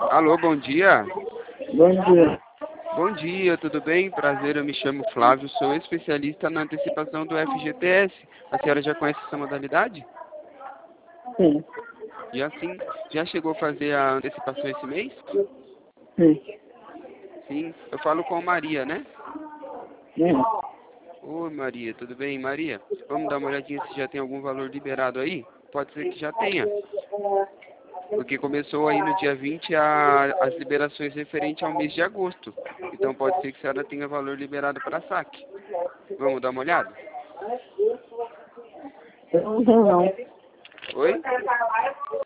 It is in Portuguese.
Alô, bom dia. Bom dia. Bom dia, tudo bem? Prazer, eu me chamo Flávio, sou especialista na antecipação do FGTS. A senhora já conhece essa modalidade? Sim, E assim, já chegou a fazer a antecipação esse mês? sim, Sim, eu falo com a Maria, né? sim. Oi, Maria, tudo bem? Maria, vamos dar uma olhadinha se já tem algum valor liberado aí? Pode ser que já tenha, porque começou aí no dia 20 as liberações referentes ao mês de agosto. Então pode ser que a senhora tenha valor liberado para saque. Vamos dar uma olhada? Eu não tenho não. Oi?